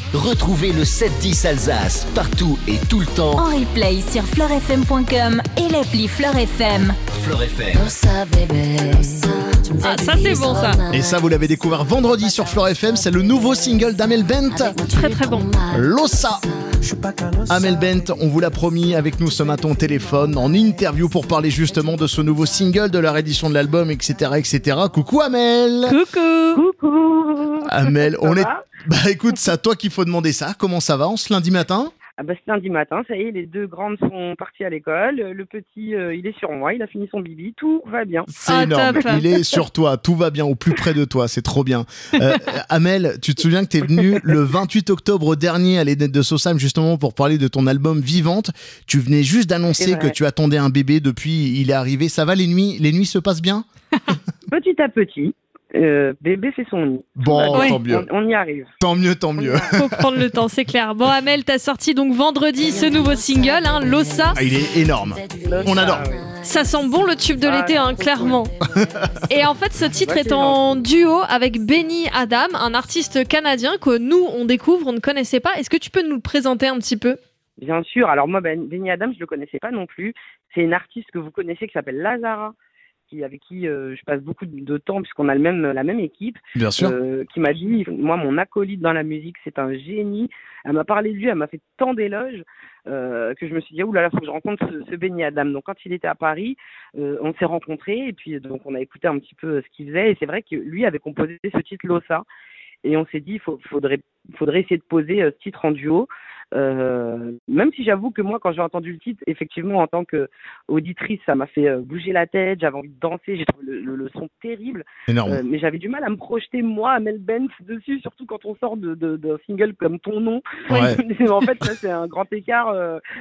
Retrouvez le 7-10 Alsace partout et tout le temps. En replay sur fleurfm.com et l'appli Fleur FM. Fleur FM. Ah, ça c'est bon ça. Et ça, vous l'avez découvert vendredi sur Fleur FM. C'est le nouveau single d'Amel Bent. Très très bon. Losa. Amel Bent, on vous l'a promis, avec nous ce matin au téléphone, en interview pour parler justement de ce nouveau single, de leur édition de l'album, etc., etc. Coucou Amel. Coucou. Amel, Ça va ? Bah écoute, c'est à toi qu'il faut demander ça. Comment ça va en ce lundi matin ? Ah bah c'est lundi matin, ça y est, les deux grandes sont parties à l'école. Le petit, il est sur moi, il a fini son bibi, tout va bien. C'est énorme, top. il est sur toi, tout va bien, au plus près de toi, c'est trop bien. Amel, tu te souviens que t'es venu le 28 octobre dernier à l'Éden de Sossam justement pour parler de ton album Vivante. Tu venais juste d'annoncer C'est que vrai. tu attendais un bébé, depuis il est arrivé. Ça va, les nuits se passent bien ? Petit à petit, bébé fait son nid. Bon, Ouais. tant mieux, On y arrive. tant mieux, tant mieux. Faut prendre le temps, c'est clair. Bon Amel, t'as sorti donc vendredi ce nouveau single, Losa. Ah, il est énorme. On adore. Ça sent bon le tube de Ah, l'été, clairement. Et en fait, ce titre Ouais, est c'est en duo avec Benny Adam, un artiste canadien que nous, on découvre, on ne connaissait pas. Est-ce que tu peux nous le présenter un petit peu ? Bien sûr. Alors moi, Benny Adam, je le connaissais pas non plus. C'est une artiste que vous connaissez qui s'appelle Lazara, avec qui je passe beaucoup de temps puisqu'on a la même équipe. Bien sûr. Qui m'a dit, moi, mon acolyte dans la musique, c'est un génie. Elle m'a parlé de lui, elle m'a fait tant d'éloges que je me suis dit, oulala, faut que je rencontre ce Benny Adam. Donc, quand il était à Paris, on s'est rencontrés et puis donc on a écouté un petit peu ce qu'il faisait. Et c'est vrai que lui avait composé ce titre Losa. Et on s'est dit, faudrait essayer de poser ce titre en duo. Même si j'avoue que moi, quand j'ai entendu le titre, effectivement, en tant qu'auditrice, ça m'a fait bouger la tête, j'avais envie de danser, j'ai trouvé le son terrible, Énorme. mais j'avais du mal à me projeter, moi, Amel Bent, dessus, surtout quand on sort d'un single comme Ton Nom. Ouais. En fait, ça, c'est un grand écart,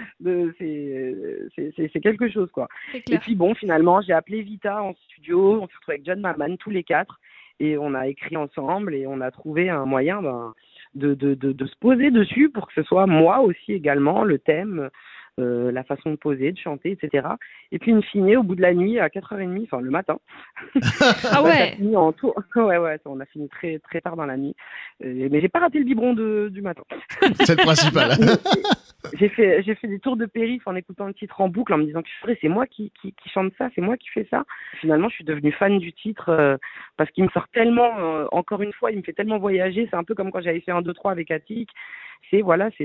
c'est quelque chose, quoi. C'est Et clair. puis bon, finalement, j'ai appelé Vita en studio, on s'est retrouvés avec John Maman, tous les quatre, et on a écrit ensemble, et on a trouvé un moyen de se poser dessus pour que ce soit moi aussi également, le thème, la façon de poser, de chanter, etc. Et puis, in fine, au bout de la nuit, à 4h30, enfin le matin, Ah ça a ouais. fini en tour. Ouais, on a fini très, très tard dans la nuit. Mais j'ai pas raté le biberon du matin. C'est le principal. J'ai fait des tours de périph' en écoutant le titre en boucle, en me disant que c'est moi qui chante ça, c'est moi qui fais ça. Finalement, je suis devenue fan du titre parce qu'il me sort tellement, encore une fois, il me fait tellement voyager. C'est un peu comme quand j'avais fait un 2-3 avec Attic. C'est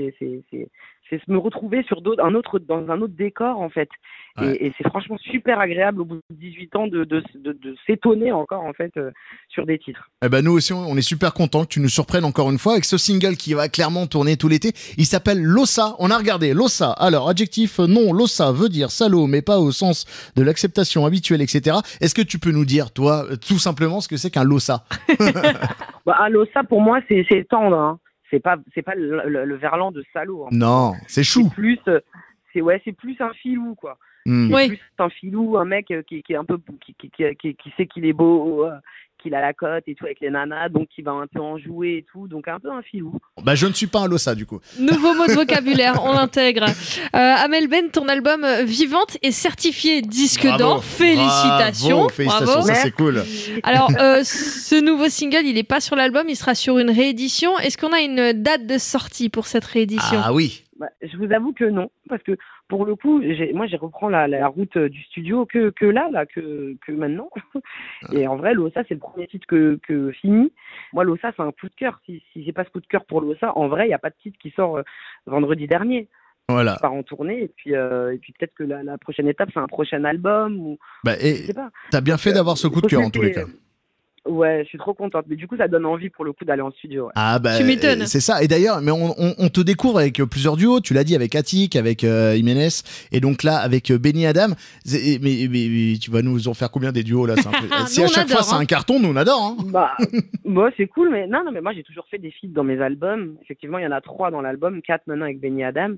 me retrouver dans un autre décor, en fait. Ouais. Et c'est franchement super agréable au bout de 18 ans de s'étonner encore, en fait, sur des titres. Eh ben nous aussi, on est super contents que tu nous surprennes encore une fois avec ce single qui va clairement tourner tout l'été. Il s'appelle Losa. On a regardé Losa. Alors, adjectif non, Losa veut dire salaud, mais pas au sens de l'acceptation habituelle, etc. Est-ce que tu peux nous dire, toi, tout simplement, ce que c'est qu'un Losa ? Un Losa, pour moi, c'est tendre, hein. C'est pas le verlan de salaud, hein. Non, c'est chou. C'est plus, c'est plus un filou, quoi. Hmm. C'est Oui. plus un filou, un mec qui est un peu, qui sait qu'il est beau, qu'il a la cote et tout avec les nanas, donc qui va un peu en jouer et tout, donc un peu un filou. Bah, je ne suis pas un Losa, du coup. Nouveau mot de vocabulaire, on l'intègre. Amel Bent, ton album Vivante est certifié disque Bravo. d'or. Félicitations. Bravo, félicitations, ça c'est cool. Alors, ce nouveau single, il n'est pas sur l'album, il sera sur une réédition. Est-ce qu'on a une date de sortie pour cette réédition ? Ah oui. Je vous avoue que non, parce que pour le coup, moi j'ai reprends la route du studio que maintenant. Et en vrai, Losa, c'est le premier titre que fini. Moi, Losa, c'est un coup de cœur. Si j'ai pas ce coup de cœur pour Losa, en vrai, il n'y a pas de titre qui sort vendredi dernier. Voilà. Je pars en tournée et puis peut-être que la prochaine étape, c'est un prochain album ou Bah, je et sais pas. t'as bien fait d'avoir ce coup de cœur en tous les cas. Ouais, je suis trop contente. Mais du coup, ça donne envie pour le coup d'aller en studio. Ouais. Ah bah, Tu m'étonnes. c'est ça. Et d'ailleurs, mais on te découvre avec plusieurs duos. Tu l'as dit, avec Attic, avec Jiménez, et donc là avec Benny Adam. Mais tu vas nous en faire combien des duos là? Si Nous, à on chaque fois adore, c'est un carton, nous on adore. Hein. Bah, c'est cool, mais non, mais moi j'ai toujours fait des feats dans mes albums. Effectivement, il y en a 3 dans l'album, 4 maintenant avec Benny Adam.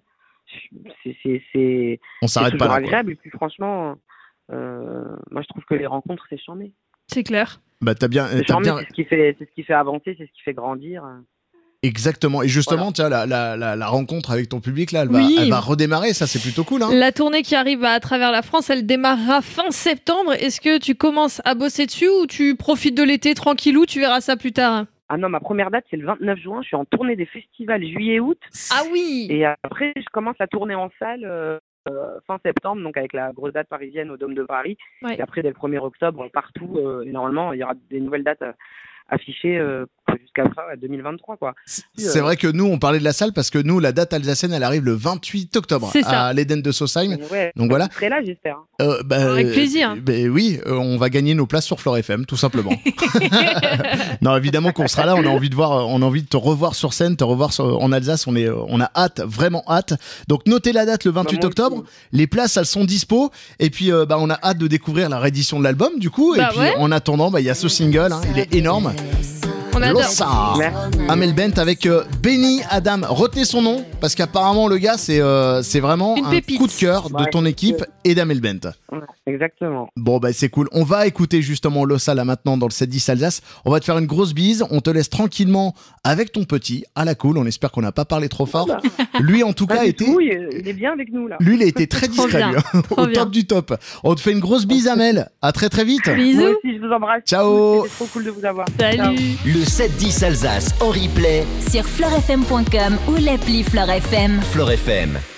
C'est On s'arrête toujours pas là. Quoi. agréable. Et puis franchement, moi je trouve que les rencontres c'est charmé. C'est clair. Bah t'as bien. C'est ce qui fait avancer, c'est ce qui fait grandir. Exactement. Et justement, tiens, la rencontre avec ton public là, elle va redémarrer. Ça, c'est plutôt cool. Hein. La tournée qui arrive à travers la France, elle démarrera fin septembre. Est-ce que tu commences à bosser dessus ou tu profites de l'été tranquillou, tu verras ça plus tard? Ah non, ma première date, c'est le 29 juin. Je suis en tournée des festivals juillet-août. Ah oui. Et après, je commence la tournée en salle fin septembre, donc avec la grosse date parisienne au Dôme de Paris. Ouais. Et après, dès le 1er octobre, partout, et normalement, il y aura des nouvelles dates affichées jusqu'à 2023, quoi. C'est vrai que nous, on parlait de la salle parce que nous, la date alsacienne, elle arrive le 28 octobre C'est ça. à l'Eden de Sausheim. Ouais, Donc voilà. vous serez là, j'espère. Avec plaisir. Oui, on va gagner nos places sur Flore FM, tout simplement. Non, évidemment qu'on sera là. On a envie de te revoir sur scène, te revoir en Alsace. On a hâte, vraiment hâte. Donc notez la date le 28 moi octobre. aussi. Les places, elles sont dispo. Et puis, on a hâte de découvrir la réédition de l'album, du coup. Bah et puis, ouais. en attendant, il y a ce single. Il est énorme. On adore. Lossa. Merci. Amel Bent avec Benny Adam. Retenez son nom parce qu'apparemment le gars c'est vraiment Une un pépite. coup de cœur de Ouais, ton équipe et d'Amel Bent. Ouais, exactement. Bon c'est cool. On va écouter justement Lossa là maintenant dans le 7-10 Alsace. On va te faire une grosse bise. On te laisse tranquillement avec ton petit à la cool. On espère qu'on n'a pas parlé trop fort. Voilà. Lui en tout cas Pas du était. tout, il est bien avec nous, là. Lui il a été très Trop discret bien, lui, hein. trop Au bien. top du top. On te fait une grosse bise Amel. À très très vite. Moi Bisous. aussi, je vous embrasse. Ciao. C'était trop cool de vous avoir. Ciao. Salut. Le 7-10 Alsace en replay, Sur fleurfm.com ou l'appli Fleur FM. Flore FM.